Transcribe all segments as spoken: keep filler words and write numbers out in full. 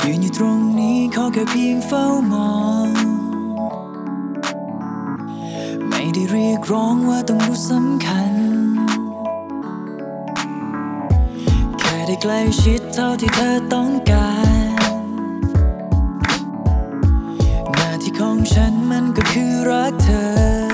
ยืนอยู่ตรงนี้ขอแค่เพียงเฝ้ามองไม่ได้เรียกร้องว่าต้องรู้สำคัญแค่ได้ใกล้ชิดเท่าที่เธอต้องการหน้าที่ของฉันมันก็คือรักเธอ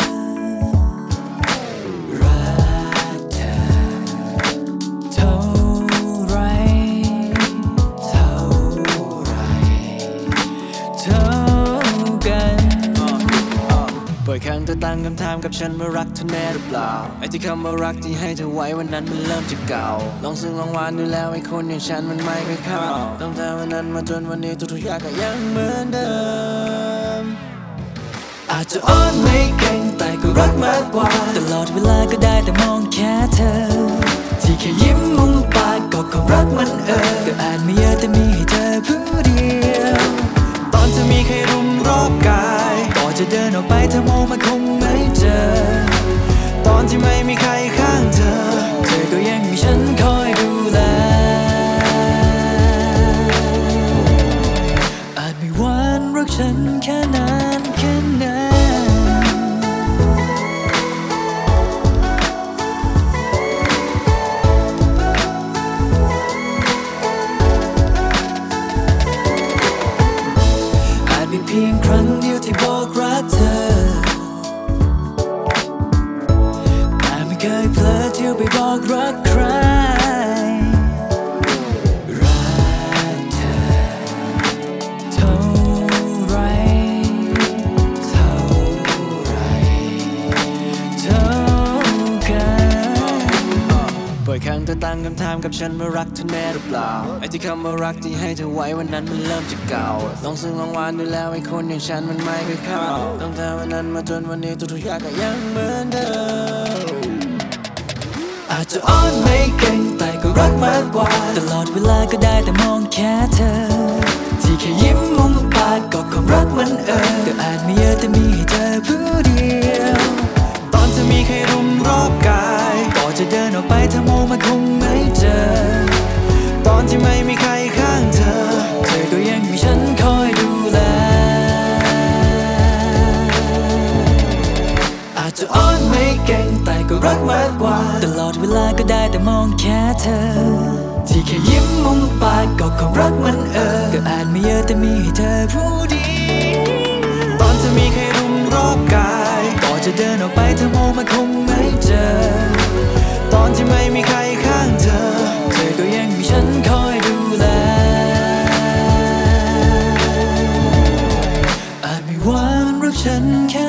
บ่อยครั้งเธอตั้งคำถามกับฉันว่ารักเธอแน่หรือเปล่าไอ้ที่คำว่ารักที่ให้เธอไว้วันนั้นมันเริ่มจะเก่าลองซึ้งลองหวานดูแล้วไอ้คนอย่างฉันมันไม่เคยเข้าตั้งแต่วันนั้นมาจนวันนี้ทุกๆอย่างก็ยังเหมือนเดิมอาจจะอ้อนไม่เก่งแต่ก็รักมากกว่าตลอดเวลาก็ได้แต่มองแค่เธอที่แค่ยิ้มมุมปากก็ความรักมันเออก็อาจไม่เยอะแต่มีให้เธอผู้เดียวตอนเธอมีใครรุมรอบกายก่อนจะเดินออกไปเธอมองมาคงไม่เจอตอนที่ไม่มีใครข้างเธอเธอก็ยังมีฉันคอยดูแลอาจไม่หวานรักฉันแค่นานแค่ไหนเพียงครั้งเดียวที่บอกรักเธอแต่ไม่เคยเพลอเที่ยวไปบอกรักใครรักเธอเท่าไรเท่าไรเท่ากันบ่อยครั้งเธอตั้งคำถามกับฉันว่ารักเธอแน่หรือเปล่าไอ้ที่คำว่ารักที่ให้เธอไว้วันนั้นมันเริ่มจะเก่าลองซึ้งลองหวานดูแล้วไอ้คนอย่างฉันมันไม่เคยเข้าตั้งแต่วันนั้นมาจนวันนี้ทุกๆอย่างก็ยังเหมือนเดิมอาจจะอ้อนไม่เก่งแต่ก็รักมากกว่าตลอดเวลาก็ได้แต่มองแค่เธอที่แค่ยิ้มมุมปากก็ความรักมันเออก็อาจไม่เยอะแต่มีให้เธอผู้เดียวตอนเธอมีใครรุมรอบกายก่อนจะเดินออกไปเธอมองมาคงไม่เจอตอนที่ไม่มีใครข้างเธอเธอก็ยังมีฉันคอยดูแลอาจจะอ้อนไม่เก่งแต่ก็รักมากกว่าตลอดเวลาก็ได้แต่มองแค่เธอที่แค่ยิ้มมุมปากก็ความรักมันเออก็อาจไม่เยอะแต่มีให้เธอผู้เดียวตอนเธอมีใครรุมรอบกายก่อนจะเดินออกไปเธอมองมาคงไม่เจอตอนที่ไม่มีใครข้างเธอเธอก็ยังมีฉันคอยดูแลอาจไม่หวานรักฉันแค่